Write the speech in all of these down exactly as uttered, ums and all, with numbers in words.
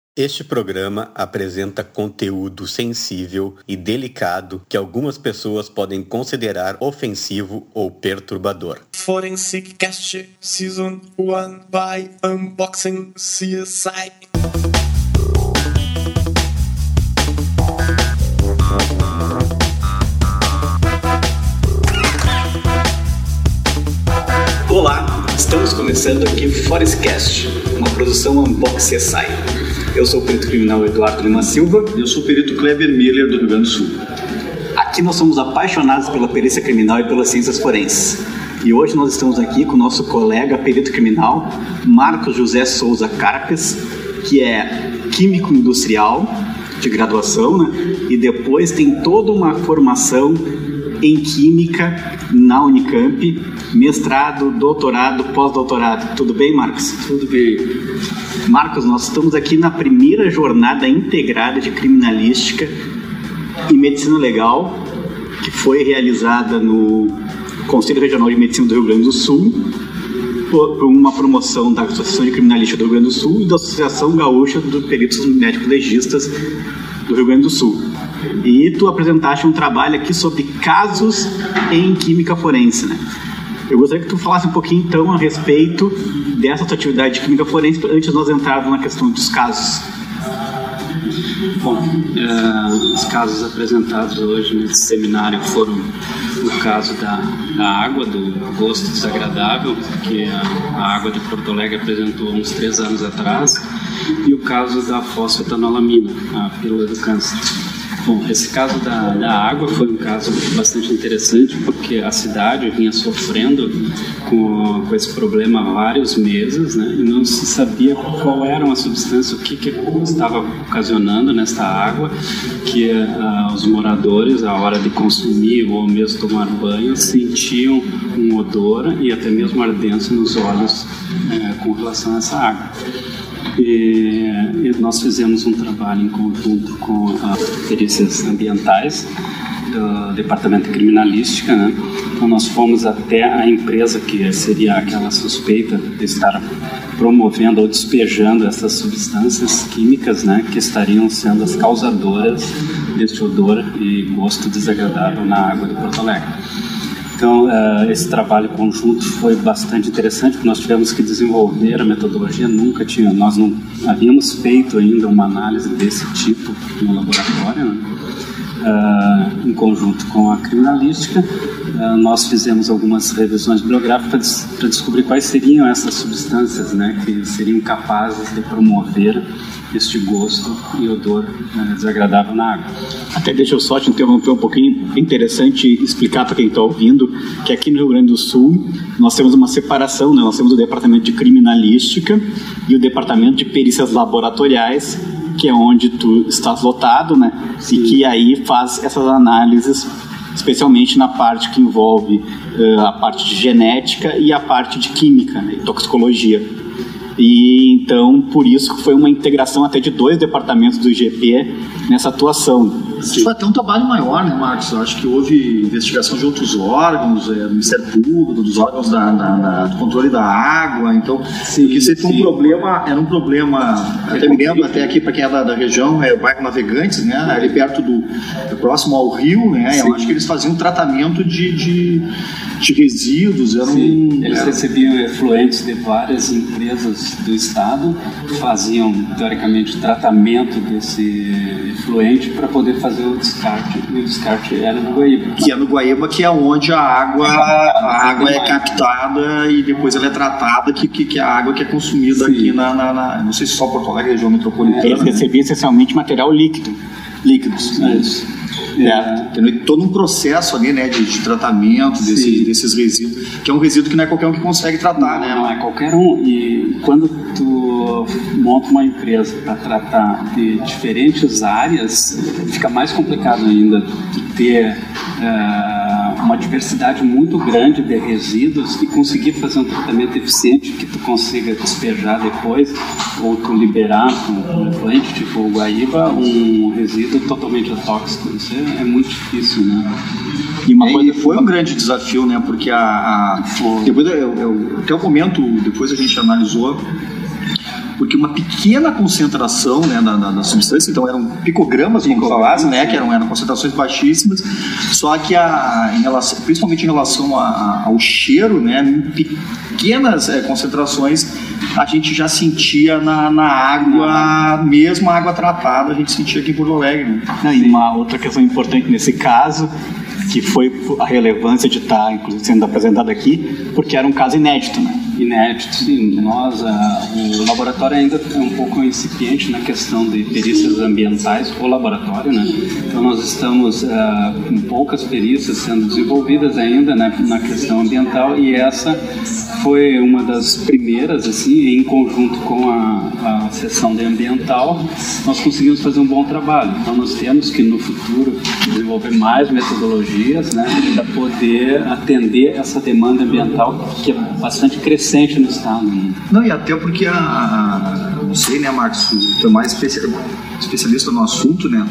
Este programa apresenta conteúdo sensível e delicado que algumas pessoas podem considerar ofensivo ou perturbador. Forensic Cast Season um by Unboxing C S I. Olá, estamos começando aqui Forensicast, uma produção Unboxing C S I. Eu sou o perito criminal Eduardo Lima Silva. Eu sou o perito Kleber Miller, do Rio Grande do Sul. Aqui nós somos apaixonados pela perícia criminal e pelas ciências forenses. E hoje nós estamos aqui com o nosso colega perito criminal, Marcos José Souza Carpes, que é químico industrial de graduação, né? E depois tem toda uma formação em química na Unicamp, mestrado, doutorado, pós-doutorado. Tudo bem, Marcos? Tudo bem. Marcos, nós estamos aqui na primeira jornada integrada de criminalística e medicina legal, que foi realizada no Conselho Regional de Medicina do Rio Grande do Sul, por uma promoção da Associação de Criminalística do Rio Grande do Sul e da Associação Gaúcha dos Peritos Médicos Legistas do Rio Grande do Sul. E tu apresentaste um trabalho aqui sobre casos em química forense, né? Eu gostaria que tu falasse um pouquinho, então, a respeito dessa tua atividade de química forense, antes de nós entrarmos na questão dos casos. Bom, é, os casos apresentados hoje nesse seminário foram o caso da, da água, do gosto desagradável, que a, a água de Porto Alegre apresentou uns três anos atrás, e o caso da fosfetanolamina, a pílula do câncer. Bom, esse caso da, da água foi um caso bastante interessante, porque a cidade vinha sofrendo com, com esse problema há vários meses, né, e não se sabia qual era a substância, o que, que estava ocasionando nesta água, que uh, os moradores, à hora de consumir ou mesmo tomar banho, sentiam um odor e até mesmo ardência nos olhos uh, com relação a essa água. E, e nós fizemos um trabalho em conjunto com as perícias ambientais do Departamento de Criminalística, né? Então nós fomos até a empresa que seria aquela suspeita de estar promovendo ou despejando essas substâncias químicas, né, que estariam sendo as causadoras deste odor e gosto desagradável na água de Porto Alegre. Então, uh, esse trabalho conjunto foi bastante interessante, porque nós tivemos que desenvolver a metodologia, nunca tinha, nós não havíamos feito ainda uma análise desse tipo no laboratório, né? Uh, em conjunto com a criminalística. Uh, nós fizemos algumas revisões bibliográficas para descobrir quais seriam essas substâncias, né, que seriam capazes de promover este gosto e odor uh, desagradável na água. Até deixa eu só te interromper um pouquinho. É interessante explicar para quem está ouvindo que aqui no Rio Grande do Sul nós temos uma separação, né? Nós temos o Departamento de Criminalística e o Departamento de Perícias Laboratoriais, que é onde tu estás lotado, né? Sim. E que aí faz essas análises, especialmente na parte que envolve uh, a parte de genética e a parte de química, né? E toxicologia. E então, por isso que foi uma integração até de dois departamentos do I G P nessa atuação. Isso foi até um trabalho maior, né, Marcos? Eu acho que houve investigação de outros órgãos, é, do Ministério Público, dos órgãos da, da, da, do controle da água. Então, sim, porque isso foi um problema, era um problema, até me lembro, até aqui para quem é da, da região, é o bairro Navegantes, né, ali perto do, próximo ao rio, né, eu acho que eles faziam tratamento de, de, de resíduos. Eram, sim, eles era... recebiam efluentes de várias empresas do estado, faziam, teoricamente, tratamento desse efluente para poder fazer o descarte, e o descarte era no Guaíba. Que é no Guaíba, que é onde a água, a água é captada e depois ela é tratada, que, que, que é a água que é consumida. Sim. Aqui na, na, na, não sei se só Porto Alegre, região metropolitana. Eles recebiam essencialmente material líquido. Líquidos. É isso. É, tem todo um processo ali, né, de, de tratamento desses, desses resíduos, que é um resíduo que não é qualquer um que consegue tratar, não, né? Não é qualquer um. E quando tu monta uma empresa para tratar de diferentes áreas, fica mais complicado ainda tu ter uh, uma diversidade muito grande de resíduos e conseguir fazer um tratamento eficiente que tu consiga despejar depois ou tu liberar um efluente tipo o Guaíba, um resíduo totalmente tóxico. Isso é, é muito difícil, né? E uma é, coisa foi um grande desafio, né? Porque a, a depois eu, eu, até o momento, depois a gente analisou porque uma pequena concentração, né, da, da, da substância, então eram picogramas, como falasse, né, que eram, eram concentrações baixíssimas, só que a, em relação, principalmente em relação a, a, ao cheiro, né, em pequenas é, concentrações, a gente já sentia na, na água, mesmo a água tratada, a gente sentia aqui em Porto Alegre. Né? Não, e uma outra questão importante nesse caso, que foi a relevância de estar, inclusive, sendo apresentado aqui, porque era um caso inédito, né? Inédito, sim. Nós, a, o laboratório ainda é um pouco incipiente na questão de perícias ambientais, o laboratório, né? Então nós estamos uh, com poucas perícias sendo desenvolvidas ainda, né, na questão ambiental, e essa foi uma das primeiras, assim, em conjunto com a, a seção de ambiental, nós conseguimos fazer um bom trabalho. Então nós temos que no futuro desenvolver mais metodologias, né, para poder atender essa demanda ambiental que é bastante crescente no estado. Né? Não, e até porque a, a não sei, né, Marcos, tu é mais especialista no assunto, né?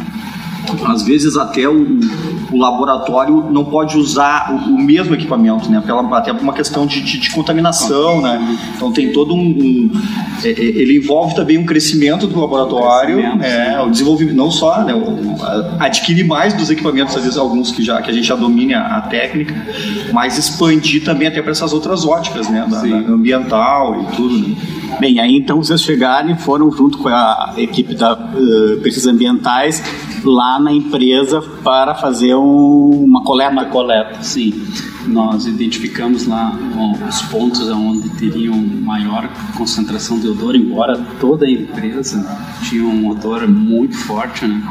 Às vezes até o, o laboratório não pode usar o, o mesmo equipamento, né? Pela, até por uma questão de, de, de contaminação, né? Então tem todo um, um é, ele envolve também um crescimento do laboratório, é, o desenvolvimento, não só, né, o, adquirir mais dos equipamentos, às vezes alguns que, já, que a gente já domine a, a técnica, mas expandir também até para essas outras óticas, né? Da, da ambiental e tudo, né? Bem, aí então vocês chegaram e foram junto com a equipe da uh, pesquisas ambientais lá na empresa para fazer um, uma coleta. Uma coleta, sim. Nós identificamos lá bom, os pontos onde teriam maior concentração de odor, embora toda a empresa tinha um odor muito forte, né?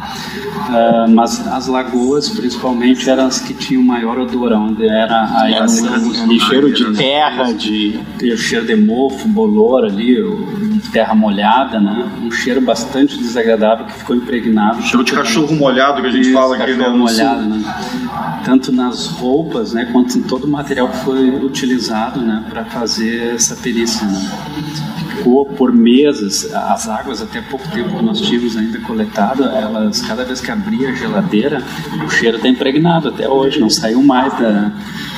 Uh, mas as lagoas, principalmente, eram as que tinham maior odor, onde era a era um, um cheiro de terra, de o cheiro de mofo, bolor ali, terra molhada, né? Um cheiro bastante desagradável que ficou impregnado. Cheiro de cachorro molhado que a gente Isso, fala aqui, cachorro né? molhado, né? Tanto nas roupas, né, quanto em todo o material que foi utilizado, né, para fazer essa perícia, né? Ficou por meses, as águas até pouco tempo que nós tínhamos ainda coletado, elas, cada vez que abria a geladeira, o cheiro está impregnado até hoje, não saiu mais da,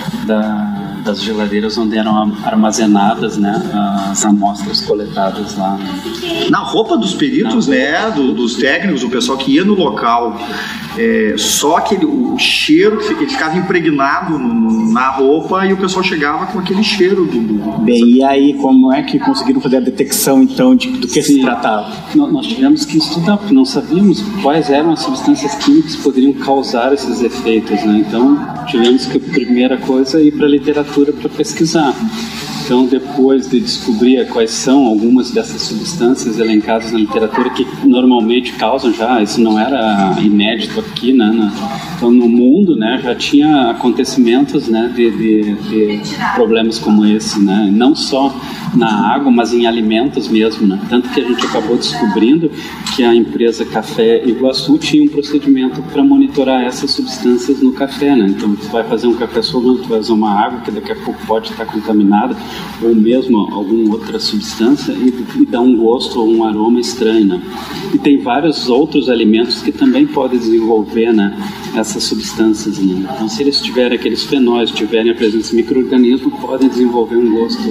da das geladeiras onde eram armazenadas, né, as amostras coletadas lá. Na roupa dos peritos, né, do, dos técnicos, o pessoal que ia no local, é, só aquele, o cheiro que ele ficava impregnado no, na roupa e o pessoal chegava com aquele cheiro do, do... Bem, e aí como é que conseguiram fazer a detecção então de, do que Sim. se tratava? Nós tivemos que estudar, porque não sabíamos quais eram as substâncias químicas que poderiam causar esses efeitos, né? Então tivemos que, a primeira coisa, ir para a literatura para pesquisar. Então, depois de descobrir quais são algumas dessas substâncias elencadas na literatura que normalmente causam já, isso não era inédito aqui, né? Então, no mundo, né, já tinha acontecimentos, né, de, de, de problemas como esse, né? Não só na água, mas em alimentos mesmo, né? Tanto que a gente acabou descobrindo que a empresa Café Iguaçu tinha um procedimento para monitorar essas substâncias no café, né? Então, você vai fazer um café solúvel, vai usar uma água que daqui a pouco pode estar contaminada, ou mesmo alguma outra substância, e, e dá um gosto ou um aroma estranho, né? E tem vários outros alimentos que também podem desenvolver, né, essas substâncias, né? Então, se eles tiverem aqueles fenóis, tiverem a presença de micro-organismos, podem desenvolver um gosto,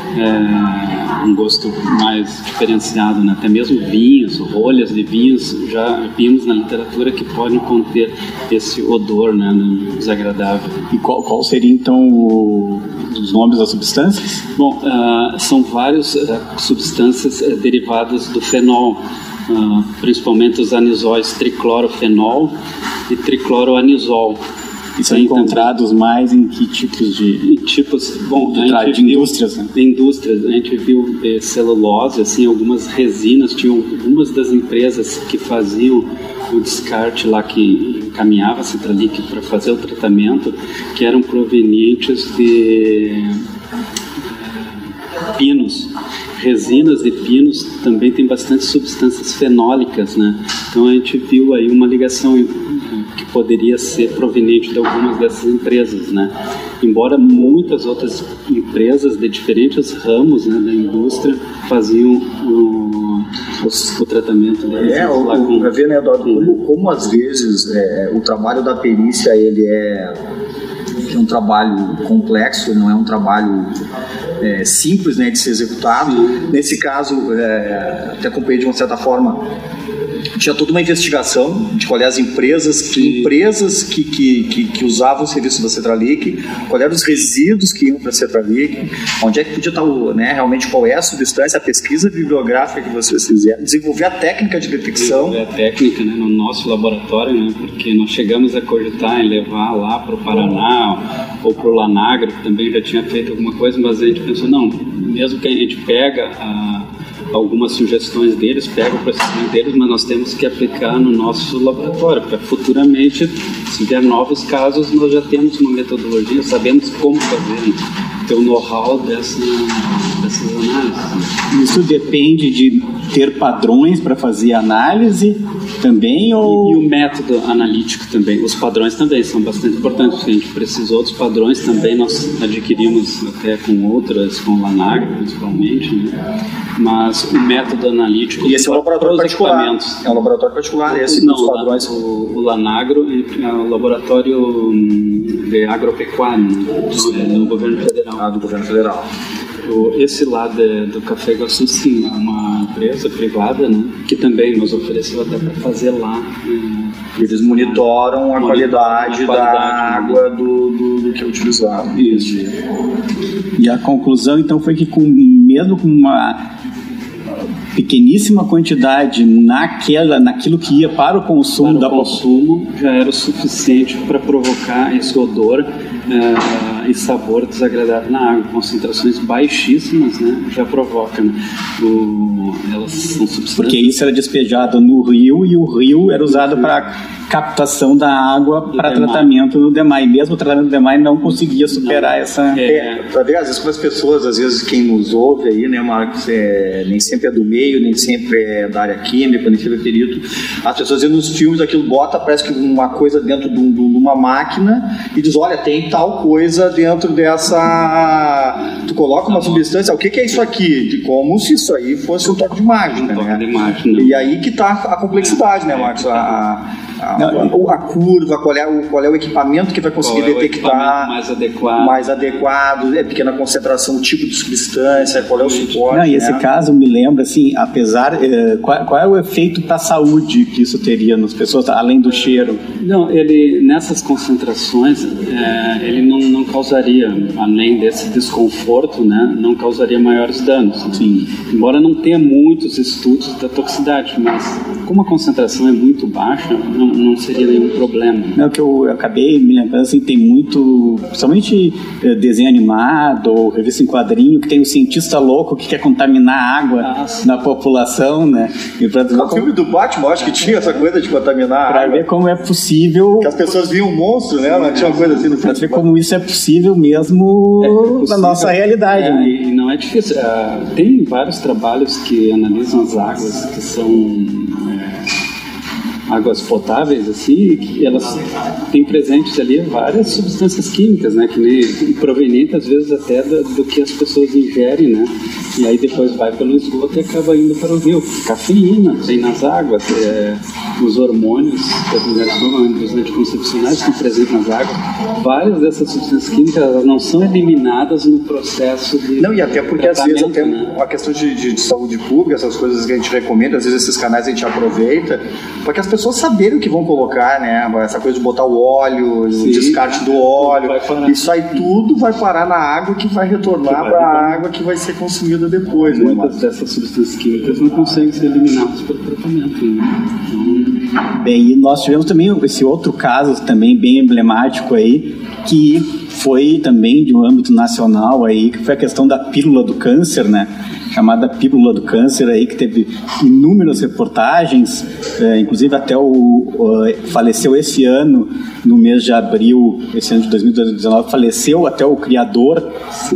é, um gosto mais diferenciado, né? Até mesmo vinhos, rolhas de vinhos, já vimos na literatura que podem conter esse odor, né, desagradável. E qual, qual seria então o, os nomes das substâncias? Bom, uh, são várias uh, substâncias uh, derivadas do fenol, uh, principalmente os anisóis triclorofenol e tricloroanisol. E são encontrados mais em que tipos de... Em tipos, bom, de, a gente de viu, indústrias, né? De indústrias, a gente viu de celulose, assim, algumas resinas, tinham algumas das empresas que faziam o descarte lá, que encaminhava-se para ali para fazer o tratamento, que eram provenientes de pinos. Resinas de pinos também tem bastante substâncias fenólicas, né? Então a gente viu aí uma ligação que poderia ser proveniente de algumas dessas empresas, né? Embora muitas outras empresas de diferentes ramos, né, da indústria faziam o, o, o tratamento deles. É, o, o, pra ver, né, Eduardo, como, como às vezes é, o trabalho da perícia ele é, é um trabalho complexo, não é um trabalho é, simples, né, de ser executado. Nesse caso, é, até acompanhei de uma certa forma, tinha toda uma investigação de qual é as empresas, que empresas que, que, que, que usavam o serviço da Cetralic, qual eram os resíduos que iam para a Cetralic, onde é que podia estar, o, né, realmente qual é a substância, a pesquisa bibliográfica que vocês fizeram, desenvolver a técnica de detecção. Desenvolver a técnica, né, no nosso laboratório, né, porque nós chegamos a cogitar em levar lá para o Paraná ou para o Lanagro, que também já tinha feito alguma coisa, mas a gente pensou, não, mesmo que a gente pega a algumas sugestões deles, pega o processamento deles, mas nós temos que aplicar no nosso laboratório, para futuramente, se vier novos casos, nós já temos uma metodologia, sabemos como fazer, ter o know-how dessa, dessas análises. Isso depende de ter padrões para fazer análise também? Ou... E, e o método analítico também, os padrões também são bastante importantes, a gente precisou dos padrões também, nós adquirimos até com outras, com o Lanagro principalmente, né? Mas o método analítico... E esse é um laboratório particular? É um laboratório particular, esse não, os padrões? O, o Lanagro é um laboratório de agropecuário, né? do governo federal. Ah, do governo federal. Esse lá de, do Café Iguaçu, sim, é uma empresa privada, né, que também nos ofereceu até para fazer lá. Né, eles monitoram a, a qualidade, a qualidade da água do, do, do que é utilizado. Isso. E a conclusão, então, foi que com, mesmo com uma pequeníssima quantidade naquela, naquilo que ia para o consumo, para da o consumo já era o suficiente para provocar esse odor uh, e sabor desagradável na água. Concentrações baixíssimas, né, já provocam, né? o, elas são substâncias. Porque isso era despejado no rio e o rio era usado para captação da água para tratamento no DEMAI. E mesmo o tratamento do DEMAI não conseguia superar não. essa... É, é, para ver, às vezes, com as pessoas, às vezes quem nos ouve aí, né, Marcos, é, nem sempre é do meio, nem sempre é da área química, nem sempre é perito. As pessoas vendo nos filmes aquilo, bota, parece que uma coisa dentro de, um, de uma máquina e diz, olha, tem tal coisa dentro dessa... Tu coloca uma substância, o que, que é isso aqui? De como se isso aí fosse um toque de mágica, um né? toque de mágica, e aí que está a complexidade, né, Marcos? A, a, a, a curva, qual é, o, qual é o equipamento que vai conseguir qual detectar é mais adequado, mais adequado, é pequena concentração, o tipo de substância, qual é o suporte. Não, e esse né? caso caso me lembra, assim, apesar, eh, qual, qual é o efeito para a saúde que isso teria nas pessoas, além do cheiro? Não, ele, nessas concentrações, é, ele não, não causaria, além desse desconforto, né, não causaria maiores danos. Sim. Embora não tenha muitos estudos da toxicidade, mas como a concentração é muito baixa, não, não seria nenhum problema. Não, que eu, eu acabei me lembrando, assim, tem muito, principalmente eh, desenho animado ou revista em quadrinho, que tem um cientista louco que quer contaminar a água ah, na população, né? E pra no filme do Batman, acho que tinha essa coisa de contaminar para a água. ver como é possível... Que as pessoas viam um monstro, né? Não tinha uma coisa assim no filme. Para ver como isso é possível mesmo é possível, na nossa realidade. É, né? E não é difícil. Uh, tem vários trabalhos que analisam as águas que são... É, águas potáveis, assim, que elas têm presentes ali várias substâncias químicas, né, que nem provenientes às vezes até do, do que as pessoas ingerem, né, e aí depois vai pelo esgoto e acaba indo para o rio. Cafeína tem nas águas, é, os hormônios que as mulheres tomam, os anticoncepcionais estão presentes nas águas. Várias dessas substâncias químicas elas não são eliminadas no processo de não, e até porque às vezes até né? uma questão de, de, de saúde pública, essas coisas que a gente recomenda, às vezes esses canais a gente aproveita, porque as pessoas pessoas saberem o que vão colocar, né? Essa coisa de botar o óleo, Sim, o descarte do óleo, isso aí tudo vai parar na água que vai retornar para a água que vai ser consumida depois. Muitas né, dessas substâncias químicas não conseguem ser eliminadas pelo tratamento. Né? Então... Bem, e nós tivemos também esse outro caso também bem emblemático aí, que foi também de um âmbito nacional aí, que foi a questão da pílula do câncer, né? Chamada Pílula do Câncer aí, que teve inúmeras reportagens, é, inclusive até o, o faleceu esse ano, no mês de abril, esse ano de dois mil e dezenove, faleceu até o criador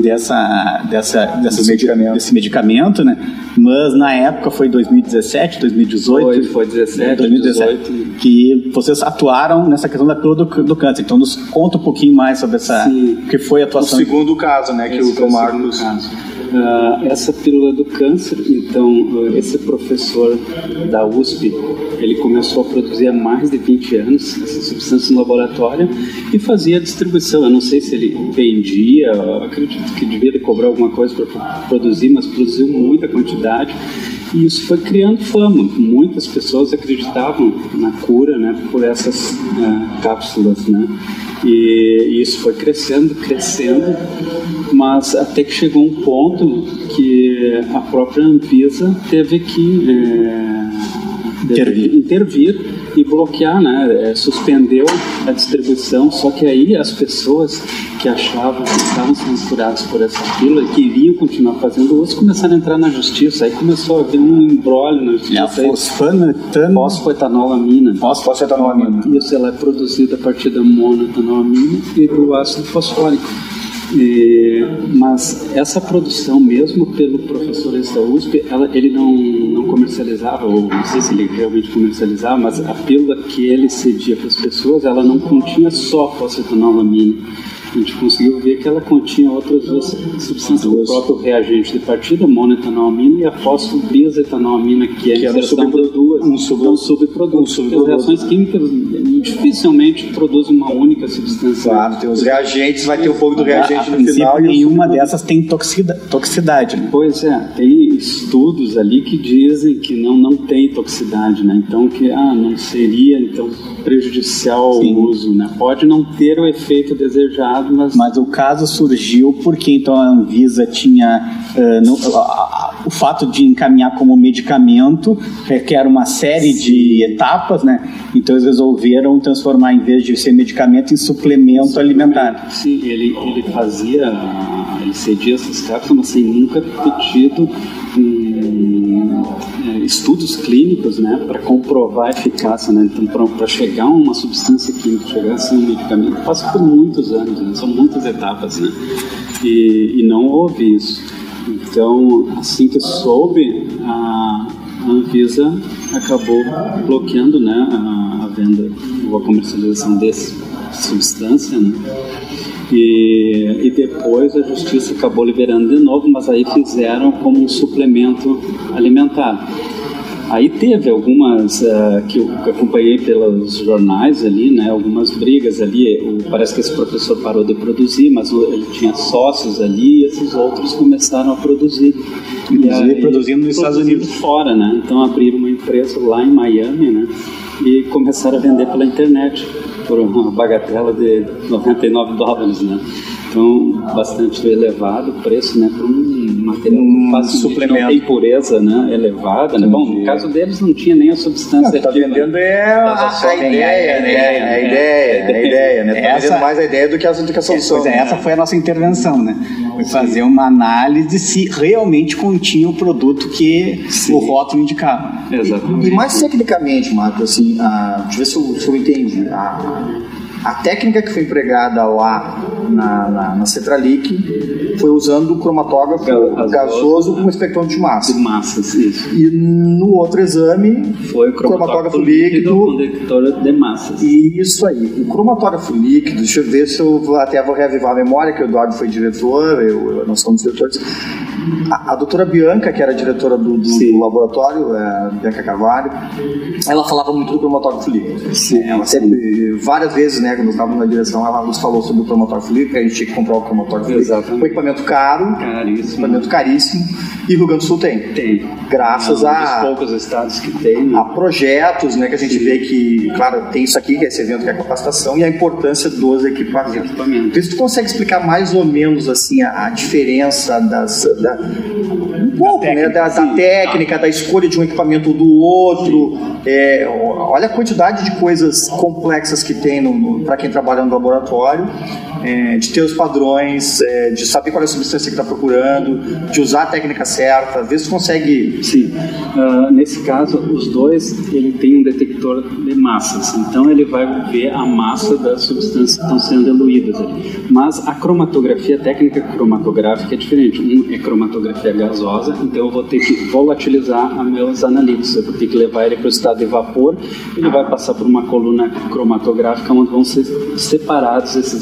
dessa, dessa, dessa medicamento. desse medicamento, né? Mas na época foi dois mil e dezessete, dois mil e dezoito, foi, foi dezessete, dois mil e dezessete, dezoito. Que vocês atuaram nessa questão da pílula do, do câncer. Então nos conta um pouquinho mais sobre essa, Sim. que foi a atuação. O segundo caso, né, que Esse o Marcos... Uh, essa pílula do câncer, então, uh, esse professor da U S P, ele começou a produzir há mais de vinte anos essa substância no laboratório e fazia a distribuição. Eu não sei se ele vendia, acredito que devia cobrar alguma coisa para produzir, mas produziu muita quantidade. E isso foi criando fama. Muitas pessoas acreditavam na cura, né, por essas uh, cápsulas, né? E, e isso foi crescendo, crescendo, mas até que chegou um ponto que a própria Anvisa teve que é, intervir. intervir e bloquear, né? É, suspendeu a distribuição. Só que aí as pessoas que achavam que estavam sendo curadas por essa pílula e queriam continuar fazendo uso começaram a entrar na justiça. Aí começou a haver um embrólio na justiça. Fosfanoetanolamina. Fosfanoetanolamina. Isso, ela é produzida a partir da monoetanolamina e do ácido fosfórico. E, mas essa produção, mesmo pelo professor da U S P, ela, ele não, não comercializava, ou não sei se ele realmente comercializava, mas a pílula que ele cedia para as pessoas, ela não continha só fosfanolamina. A gente conseguiu ver que ela continha outras duas substâncias, o próprio reagente de partida, monoetanolamina, e a fosfobenzetanolamina, que é que a inserção um subproduto. Um sub, um subproduto. Um subproduto. As reações químicas dificilmente produzem uma única substância. Claro, tem os reagentes, vai ter um pouco do reagente a, a no final. E nenhuma dessas tem toxida, toxicidade, né? Pois é, tem estudos ali que dizem que não, não tem toxicidade, né? Então, que ah, não seria então, prejudicial ao uso, né? Pode não ter o efeito desejado. Mas... mas o caso surgiu porque então a Anvisa tinha uh, no, uh, uh, o fato de encaminhar como medicamento requer uma série de etapas, né? Então eles resolveram transformar, em vez de ser medicamento, em suplemento, suplemento alimentar. Sim, ele, ele fazia, ele cedia essas cápsulas sem nunca ter tido um, é, estudos clínicos, né, para comprovar a eficácia, né? Então, para chegar a uma substância química, chegar a ser um medicamento, passa por muitos anos, né? São muitas etapas, né? E, e não houve isso. Então, assim que soube, a, a Anvisa acabou bloqueando, né, a, a venda ou a comercialização dessa substância, né? E, e depois a justiça acabou liberando de novo, mas aí fizeram como um suplemento alimentar. Aí teve algumas uh, que eu acompanhei pelos jornais ali, né, algumas brigas ali. O, parece que esse professor parou de produzir, mas ele tinha sócios ali e esses outros começaram a produzir. Inclusive produzindo nos Estados Unidos. Fora, né? Então abriram uma empresa lá em Miami, né? E começaram a vender pela internet por uma bagatela de noventa e nove dólares, né? Então, bastante elevado o preço, né? Por um material um que suplemento. Não tem pureza, né? Elevada, né? Bom, no caso deles não tinha nem a substância. Está vendendo é a, a ideia, né? A ideia, a ideia, né? Está vendendo mais a ideia do que a, do que a solução. Pois é, essa foi a nossa intervenção, né? Foi fazer uma análise se realmente continha o produto que Sim. o rótulo indicava. Exatamente. E, e mais tecnicamente, Marco, assim, a, deixa eu ver se eu, se eu entendi. A, a técnica que foi empregada lá na, na, na Cetralic foi usando o cromatógrafo gasoso, gasoso com espectrômetro de massa. De massas, isso. E no outro exame foi o cromatógrafo, cromatógrafo líquido com detector de massas. Isso aí. O cromatógrafo líquido, deixa eu ver se eu até vou reavivar a memória, que o Eduardo foi diretor, eu, nós somos diretores. A, a doutora Bianca, que era diretora do, do, do laboratório, é, Bianca Carvalho, ela falava muito do cromatógrafo líquido. Sim. Ela sempre, várias vezes, né, quando eu estava na direção, ela nos falou sobre o cromatógrafo líquido, que a gente tinha que comprar o cromatógrafo líquido. Foi um equipamento caro, caríssimo. equipamento caríssimo, e o Rio Grande do Sul tem. Tem. Graças é um a... dos poucos estados que tem. Né? A projetos, né, que a gente Sim. vê que, claro, tem isso aqui, que é esse evento que é a capacitação, e a importância dos equipamentos. equipamentos. Se tu consegue explicar mais ou menos, assim, a, a diferença das... Da, um pouco, da né, da, da técnica, da escolha de um equipamento ou do outro. É, olha a quantidade de coisas complexas que tem para quem trabalha no laboratório, é, de ter os padrões, é, de saber qual é a substância que está procurando, de usar a técnica certa. Às vezes consegue... Sim. Uh, nesse caso, os dois, ele tem um detector de massas, então ele vai ver a massa das substâncias que estão sendo eluídas ali. Mas a cromatografia, a técnica cromatográfica é diferente. Um é cromatografia gasosa, então eu vou ter que volatilizar a meus analíticos, eu vou ter que levar ele para o estado de vapor, ele vai passar por uma coluna cromatográfica onde vão ser separados esses analíticos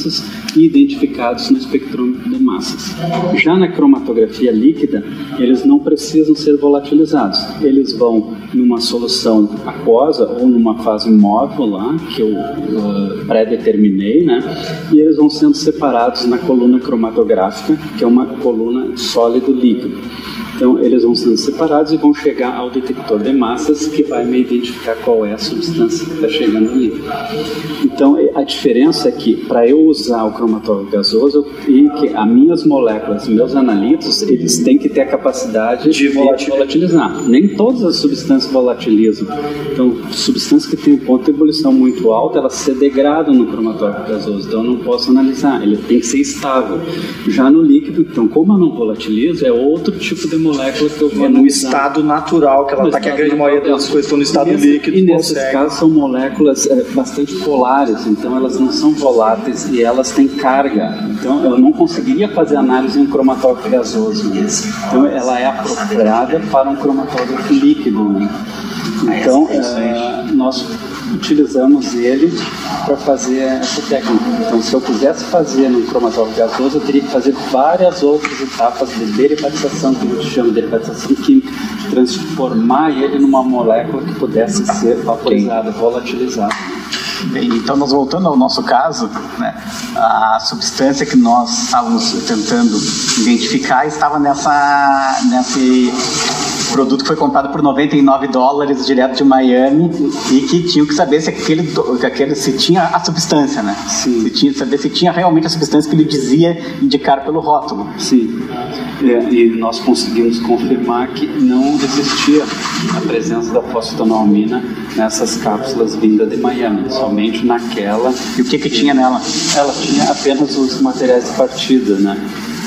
analitos e identificados no espectrômetro de massas. Já na cromatografia líquida, eles não precisam ser volatilizados. Eles vão numa solução aquosa ou numa fase móvel lá, que eu uh, pré-determinei, né? E eles vão sendo separados na coluna cromatográfica, que é uma coluna sólido-líquido. Então, eles vão sendo separados e vão chegar ao detector de massas, que vai me identificar qual é a substância que está chegando ali. Então, a diferença é que, para eu usar o cromatógrafo gasoso, eu tenho que as minhas moléculas, meus analitos, eles têm que ter a capacidade de volatilizar. Nem todas as substâncias volatilizam. Então, substâncias que têm um ponto de ebulição muito alto, elas se degradam no cromatógrafo gasoso. Então, eu não posso analisar. Ele tem que ser estável. Já no líquido, então, como eu não volatilizo, é outro tipo de molécula que eu vou é no analisar. Estado natural, que ela está, que a grande maioria das coisas estão no estado nesse, líquido. E nesses casos são moléculas é, bastante polares, então elas não são voláteis e elas têm carga. Então eu não conseguiria fazer análise em um cromatógrafo gasoso. Então ela é apropriada para um cromatógrafo líquido. Né? Então é, nós utilizamos ele para fazer essa técnica. Então, se eu quisesse fazer no cromatógrafo gasoso, eu teria que fazer várias outras etapas de derivatização, que a gente chama de derivatização química, de transformar ele numa molécula que pudesse ser vaporizada, volatilizada. Bem, então, nós voltando ao nosso caso, né, a substância que nós estávamos tentando identificar estava nessa, nesse produto que foi comprado por noventa e nove dólares direto de Miami e que tinham que saber se aquele, aquele se tinha a substância, né? Sim. Se tinha, saber se tinha realmente a substância que ele dizia indicar pelo rótulo. Sim. É, e nós conseguimos confirmar que não existia a presença da fosfetanolamina nessas cápsulas vindas de Miami, somente naquela. E o que que tinha nela? Ela tinha apenas os materiais de partida, né?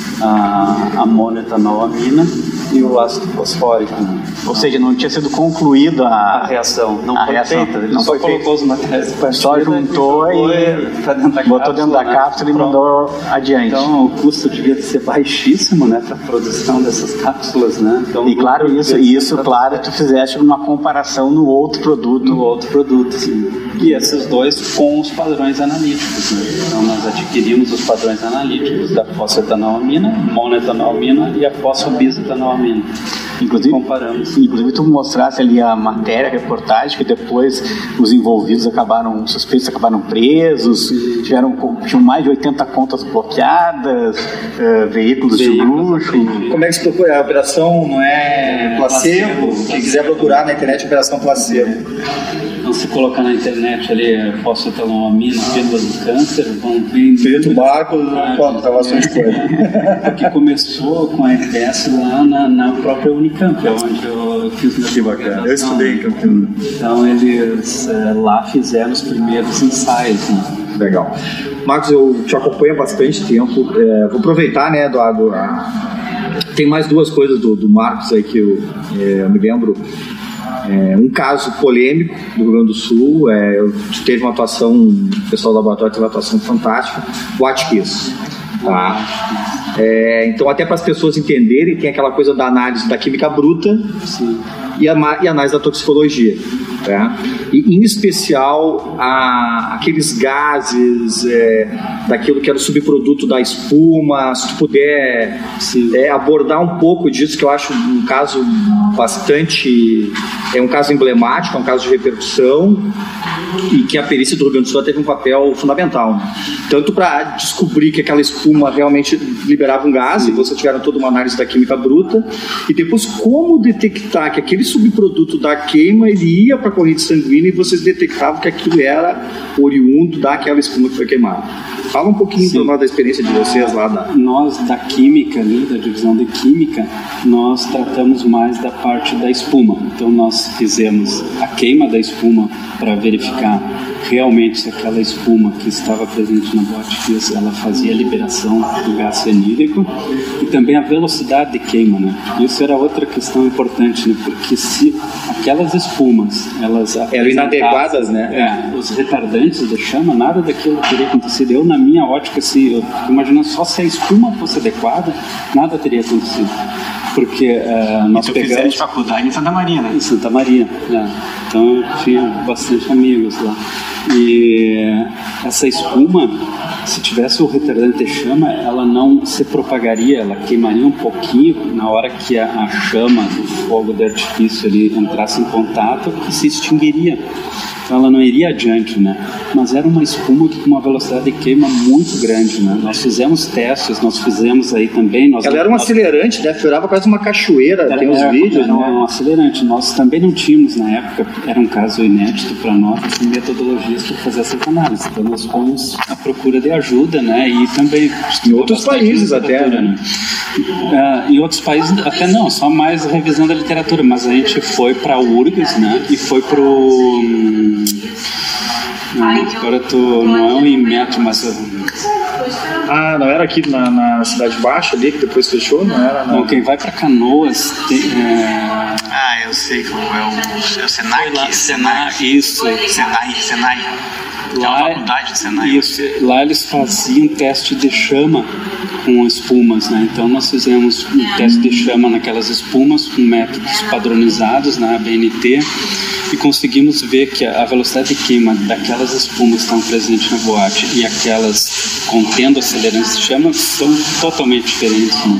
A, a monoetanolamina e o ácido fosfórico. Né? Ou seja, não tinha sido concluída a, a reação. Não a foi reação. feita. Ele não só foi colocou feita. os materiais de partida. Só juntou e, e pra dentro da botou cápsula, dentro da né? cápsula e Pronto. mandou adiante. Então o custo devia ser baixíssimo, né, para a produção dessas cápsulas, né? Então, e claro, isso, isso claro, tu fizeste uma comparação no outro produto. No outro produto, sim. E esses dois com os padrões analíticos, né? Então nós adquirimos os padrões analíticos da fosfetanolamina, monoetanolamina e a fosfobisetanolamina. Inclusive, comparamos. Inclusive tu mostrasse ali a matéria, a reportagem, que depois os envolvidos acabaram, os suspeitos acabaram presos, tiveram, tinham mais de oitenta contas bloqueadas, uh, veículos, veículos de luxo. Como é que se procura? A operação não é placebo? Quem quiser procurar na internet, operação placebo. Então, se colocar na internet ali fosfetanolamina, pílula do câncer, vão ver... Pedro Marcos, pronto, tá bastante coisa. Porque começou com a R P S lá na, na própria Unicamp, onde eu, eu fiz minha... Que bacana, eu estudei em Campinas. Então, eles é, lá fizeram os primeiros ensaios, né? Legal. Marcos, eu te acompanho há bastante tempo. É, vou aproveitar, né, Eduardo? A... Tem mais duas coisas do, do Marcos aí que eu, é, eu me lembro. É, um caso polêmico do Rio Grande do Sul, é, eu teve uma atuação, o pessoal do laboratório teve uma atuação fantástica, o Atkins. Tá? É, então, até para as pessoas entenderem, tem aquela coisa da análise da química bruta. Sim. E, a, e a análise da toxicologia. Tá? E, em especial, a, aqueles gases, é, daquilo que era o subproduto da espuma, se tu puder é, abordar um pouco disso, que eu acho um caso bastante... É um caso emblemático, é um caso de repercussão, e que a perícia do Rio Grande do Sul teve um papel fundamental. Né? Tanto para descobrir que aquela espuma realmente liberava um gás, e vocês tiveram toda uma análise da química bruta, e depois como detectar que aquele subproduto da queima ele ia para a corrente sanguínea e vocês detectavam que aquilo era oriundo daquela espuma que foi queimada. Fala um pouquinho então, da experiência de vocês lá. Da... Nós, da química, ali, da divisão de química, nós tratamos mais da parte da espuma. Então, nós fizemos a queima da espuma para verificar realmente se aquela espuma que estava presente na boate ela fazia a liberação do gás cianídrico e também a velocidade de queima, né? Isso era outra questão importante, né? Porque se aquelas espumas elas eram inadequadas, né? É, os retardantes de chama, nada daquilo teria acontecido. Eu, na minha ótica, se eu imaginando só se a espuma fosse adequada, nada teria acontecido. Porque uh, nós e tu pegamos... fizeste faculdade em Santa Maria, né? Em Santa Maria, né? Então eu tinha bastante amigos lá. E essa espuma, se tivesse o retardante de chama, ela não se propagaria, ela queimaria um pouquinho na hora que a, a chama do fogo de artifício ali entrasse em contato e se extinguiria. Então ela não iria adiante, né? Mas era uma espuma que com uma velocidade de queima muito grande, né? Nós fizemos testes, nós fizemos aí também... Nós, ela era um nós, acelerante, né? Furava quase uma cachoeira, era, tem uns era, vídeos, era não é? um acelerante. Nós também não tínhamos, na época, era um caso inédito para nós, metodologias para fazer essa análise. Então nós fomos à procura de ajuda, né? E também... Em outros países até, né? né? Uh, em outros países até não, só mais revisando a literatura, mas a gente foi para U R G S, né? E foi pro... Hum, agora tu não é um Inmetro, mas... Ah, não era aqui na, na Cidade Baixa ali, que depois fechou? Não era? Não, não quem vai para Canoas tem, é... Ah, eu sei como é o, é o Senac. Lá, Senac, isso. Senai, Senai. Lá, é a faculdade de Senai. Isso, lá eles faziam teste de chama com espumas, né? Então nós fizemos um teste de chama naquelas espumas com métodos padronizados na A B N T e conseguimos ver que a velocidade de queima daquelas espumas que estão presentes na boate e aquelas contendo acelerantes de chama são totalmente diferentes, né?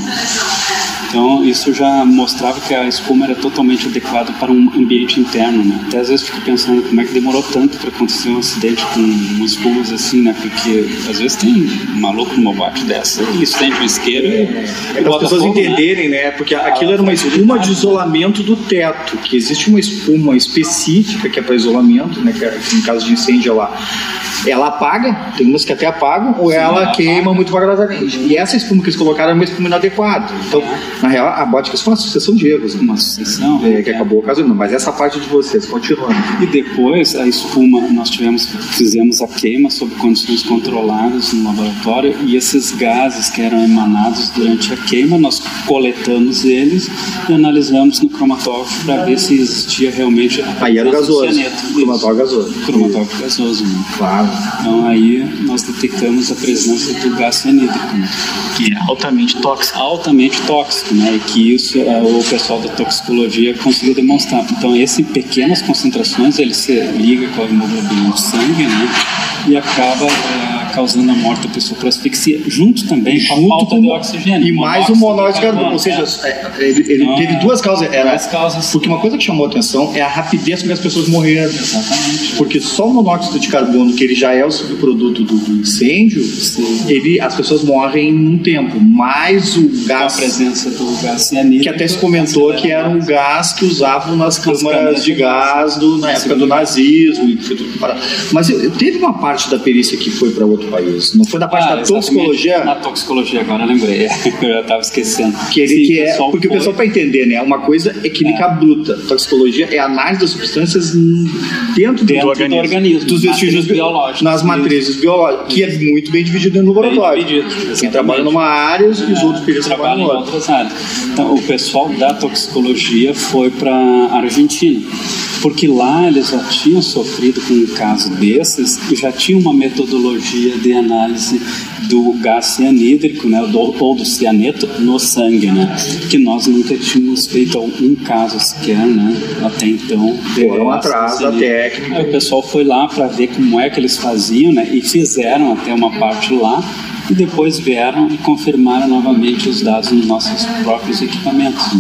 Então isso já mostrava que a espuma era totalmente adequada para um ambiente interno, né? Até às vezes fico pensando como é que demorou tanto para acontecer um acidente com espumas assim, né? Porque às vezes tem um maluco numa boate dessa e estende um isqueiro. É, é para as pessoas fogo, entenderem, né? né? Porque aquilo era uma espuma de isolamento do teto, que existe uma espuma específica que é para isolamento, né? Que é, em caso de incêndio lá, ela apaga, tem umas que até apagam, ou Sim, ela, ela queima apaga. muito vagarosamente. E essa espuma que eles colocaram era uma espuma inadequada. Então, na real, a boate foi uma sucessão de erros. Né? Uma sucessão. É, que acabou ocasionando. Mas essa parte de vocês, continuando. E depois, a espuma, nós tivemos, fizemos a queima sob condições controladas no laboratório e esses gases que eram emanados durante a queima, nós coletamos eles e analisamos no cromatógrafo para ver se existia realmente... Aí era o gasoso. Cromatógrafo gasoso. Cromatógrafo gasoso, né? Claro. Então aí nós detectamos a presença do gás cianídrico, né? Que é altamente tóxico. Altamente tóxico, né? E que isso é, o pessoal da toxicologia conseguiu demonstrar. Então, esse, em pequenas concentrações, ele se liga com a hemoglobina do sangue, né? E acaba é, causando a morte da pessoa por asfixia, junto também com a falta com, de oxigênio. E mais o monóxido de carbono, ou seja, é, ele, ele não, teve duas causas. Era, duas causas. Porque uma coisa que chamou a atenção é a rapidez com que as pessoas morreram. Exatamente. Porque só o monóxido de carbono, que ele já é o subproduto do, do incêndio, ele, as pessoas morrem num tempo, mais o gás... Com a presença do gás cianídrico. Que até se comentou que era um gás que usavam nas câmaras de gás do, na época do nazismo. E mas eu, teve uma parte da perícia que foi para outro país, não foi da parte ah, da toxicologia? Na toxicologia, agora eu lembrei, eu já estava esquecendo. Que ele, Sim, que é, porque foi... o pessoal, para entender, né, uma coisa é química é. bruta, toxicologia é a análise das substâncias dentro, dentro do, organismo, do organismo, dos vestígios biológicos, nas matrizes biológicas, que é muito bem dividido no laboratório. Quem trabalha numa área e os é, outros peritos trabalham em outras áreas. Então, o pessoal da toxicologia foi para a Argentina, porque lá eles já tinham sofrido com um caso desses e já tinha uma metodologia de análise do gás cianídrico, né, do, ou do cianeto no sangue, né, que nós nunca tínhamos feito um caso sequer, né, até então. Foram atrás da técnica. Aí o pessoal foi lá para ver como é que eles faziam, né, e fizeram até uma parte lá e depois vieram e confirmaram novamente os dados nos nossos próprios equipamentos. Né.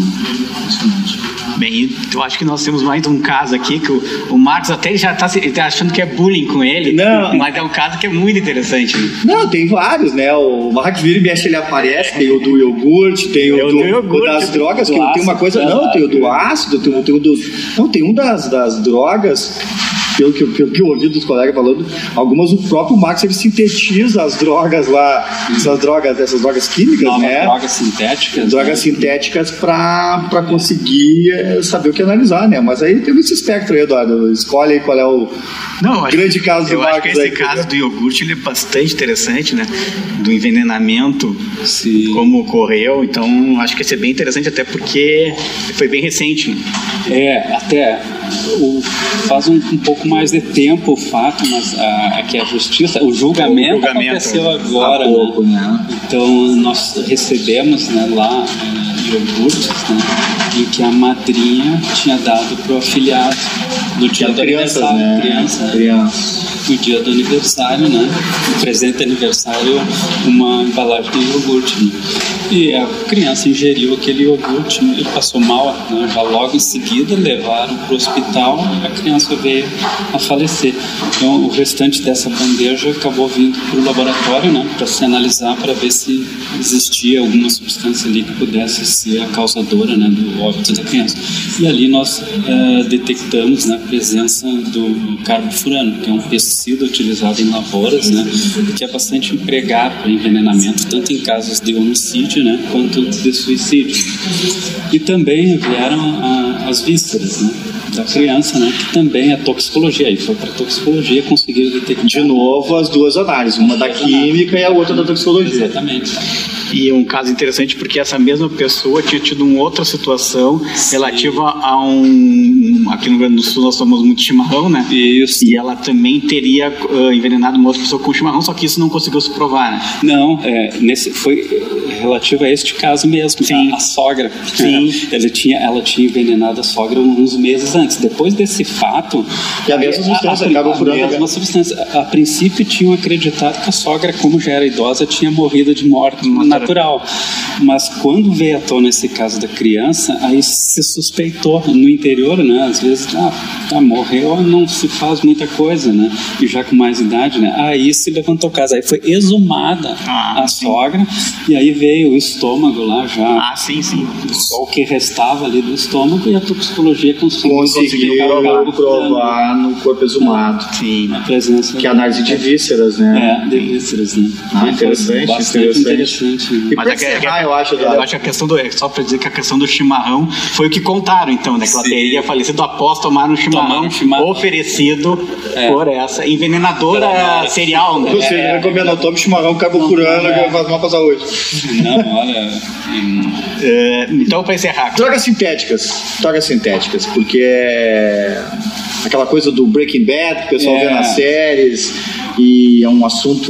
Bem, eu acho que nós temos mais um caso aqui que o, o Marcos até já está tá achando que é bullying com ele. Não. Mas é um caso que é muito interessante. Não, tem vários, né? O Marcos vira e mexe, ele aparece. Tem o do iogurte, tem o, do, iogurte, o das drogas, que tem uma coisa. Não, tem o do ácido, tem o, tem o do. Não, tem um das, das drogas. Pelo que, pelo que eu ouvi dos colegas falando, algumas o próprio Marcos ele sintetiza as drogas lá, essas drogas, essas drogas químicas, Nova, né? Drogas sintéticas. Drogas né? sintéticas para é. conseguir saber o que analisar, né? Mas aí tem esse espectro aí, Eduardo. Escolhe aí qual é o Não, grande que, caso do Marcos. Eu acho que esse aí, caso do iogurte ele é bastante interessante, né? Do envenenamento, Sim. como ocorreu. Então, acho que esse é bem interessante, até porque foi bem recente. Né? É, até o, faz um, um pouco mais de tempo o fato, mas a, a que a justiça, o julgamento, o julgamento aconteceu agora, há pouco, né? Né? Então nós recebemos, né, lá é, iogurtes, né, em que a madrinha tinha dado para o afilhado do dia do crianças, aniversário, né? criança, Criança. no dia do aniversário, né? No presente aniversário, uma embalagem de iogurte, né? E a criança ingeriu aquele iogurte, ele passou mal, né? Já logo em seguida levaram para o hospital, a criança veio a falecer. Então o restante dessa bandeja acabou vindo para o laboratório, né? Para se analisar, para ver se existia alguma substância ali que pudesse ser a causadora, né? Do óbito da criança. E ali nós uh, detectamos, né, a presença do carbofurano, que é um pesticida utilizado em lavouras, né, que é bastante empregado para envenenamento, tanto em casos de homicídio, né, quanto de suicídio. E também vieram a, as vísceras, né, da criança, né, que também é toxicologia. Aí foi para toxicologia, conseguiram detectar. De novo, as duas análises, uma da química e a outra da toxicologia. Exatamente. E um caso interessante porque essa mesma pessoa tinha tido uma outra situação Sim. relativa a um... Aqui no Rio Grande do Sul nós tomamos muito chimarrão, né? Isso. E ela também teria uh, envenenado uma outra pessoa com chimarrão, só que isso não conseguiu se provar, né? Não, é, nesse, foi relativo a este caso mesmo. Sim. A, a sogra. Sim. Ela tinha, ela tinha envenenado a sogra uns meses antes. Depois desse fato... E a mesma substância, acabou furando. A mesma substância. A, a princípio tinham acreditado que a sogra, como já era idosa, tinha morrido de morte natural. Mas quando veio à tona esse caso da criança, aí se suspeitou no interior, né? Às vezes, ah, tá, morreu, não se faz muita coisa, né? E já com mais idade, né? Aí se levantou o caso, aí foi exumada ah, a sim. sogra, e aí veio o estômago lá já. Ah, sim, sim. Só o que restava ali do estômago, e a toxicologia conseguiu, conseguiu provar, provar no corpo exumado. Sim, a presença. Que é a análise de vísceras, né? É, de vísceras, né? Ah, interessante, Bastante interessante. interessante. E para encerrar, eu acho, eu acho que a questão do, só para dizer que a questão do chimarrão foi o que contaram, então, né? Que ela Sim. teria falecido após tomar um chimarrão, Tomar um chimarrão. oferecido É. por essa envenenadora Pela serial, né? Você É. recomenda o tome chimarrão carbofurano, É. que faz mal para a saúde. Não, olha. hum, É, então, para encerrar, Drogas sintéticas, drogas sintéticas, porque é aquela coisa do Breaking Bad que o pessoal É. vê nas séries e é um assunto,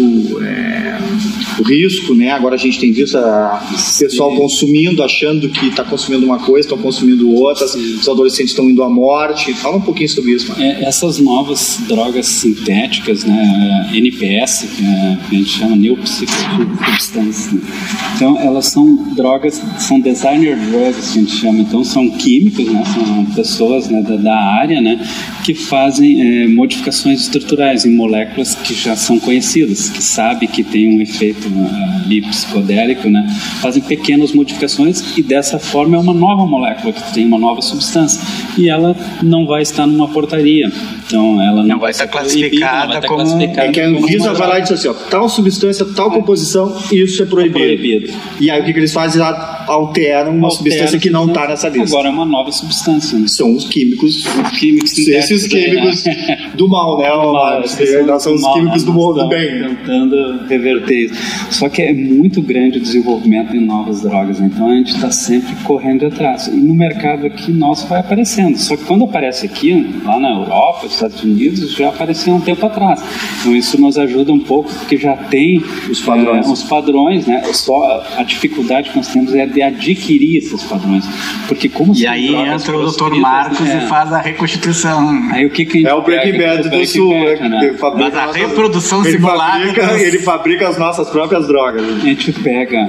é, o risco, né? Agora a gente tem visto a- o pessoal Sim. consumindo, achando que está consumindo uma coisa, estão consumindo outras, os adolescentes estão indo à morte. Fala um pouquinho sobre isso, mano. É, essas novas drogas sintéticas, né, N P S, que, é, que a gente chama Neopsicosubstâncias, né? Então elas são drogas, são designer drugs, que a gente chama, então são químicos, né, são pessoas, né, da, da área, né, que fazem é, modificações estruturais em moléculas que já são conhecidas, que sabe que tem um efeito uh, ali psicodélico, né, fazem pequenas modificações e dessa forma é uma nova molécula que tem uma nova substância e ela não vai estar numa portaria, então ela não, Não vai estar classificada não vai estar como- classificada É que a como Anvisa uma vai lá e diz assim, ó, tal substância, tal composição, isso é proibido. proibido. E aí o que, que eles fazem? A- Alteram uma Altera substância que não a está nessa lista. Agora é uma nova substância, né? São os químicos, Químicos sintéticos, esses químicos né? do mal, né? Mal, Nós esses nós somos mal, químicos né? do, Nós do estamos bem. tentando reverter isso. Só que é muito grande o desenvolvimento em novas drogas, né? Então a gente está sempre correndo atrás. E no mercado aqui nosso vai aparecendo. Só que quando aparece aqui, lá na Europa, nos Estados Unidos, já apareceu um tempo atrás. Então isso nos ajuda um pouco, porque já tem Os padrões. é, os padrões, né? Só a dificuldade que nós temos é de adquirir esses padrões. Porque como e são aí drogas entra o doutor proscritas, Marcos né? e faz a reconstituição. Aí o que que a gente É o Breaking pega? Bad O do Breaking Sul, Bad, né? né? Ele fabrica Mas a nossas- reprodução ele simulada fabrica, das- ele fabrica as nossas próprias drogas. A gente pega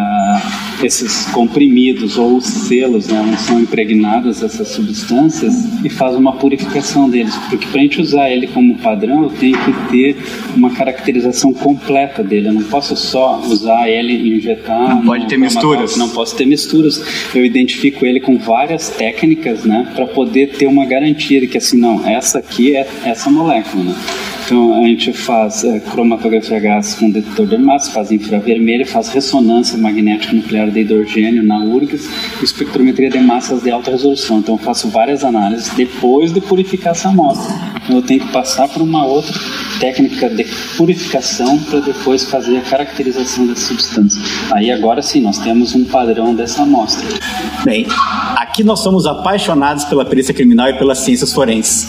ah, esses comprimidos ou os selos, né, onde são impregnadas essas substâncias e faz uma purificação deles, porque para a gente usar ele como padrão eu tenho que ter uma caracterização completa dele, eu não posso só usar ele e injetar. Não pode no ter cromatografo, misturas. Não posso ter misturas, eu identifico ele com várias técnicas, né, para poder ter uma garantia de que assim, não, essa aqui é essa molécula, né? Então a gente faz é, cromatografia a gás com detector de massa, faz infravermelho, faz ressonância magnética nuclear de hidrogênio na U R G S e espectrometria de massas de alta resolução. Então eu faço várias análises depois de purificar essa amostra. Então eu tenho que passar por uma outra técnica de purificação para depois fazer a caracterização dessa substância. Aí agora sim nós temos um padrão dessa amostra. Bem, aqui nós somos apaixonados pela perícia criminal e pelas ciências forenses.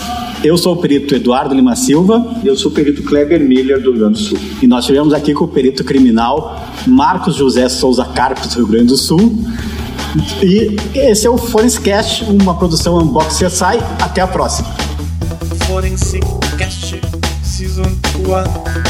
Eu sou o perito Eduardo Lima Silva. Eu sou o perito Kleber Miller do Rio Grande do Sul. E nós estivemos aqui com o perito criminal Marcos José Souza Carpes, do Rio Grande do Sul. E esse é o Forensicast, uma produção Unbox C S I. Até a próxima. Forensic Cast Season um.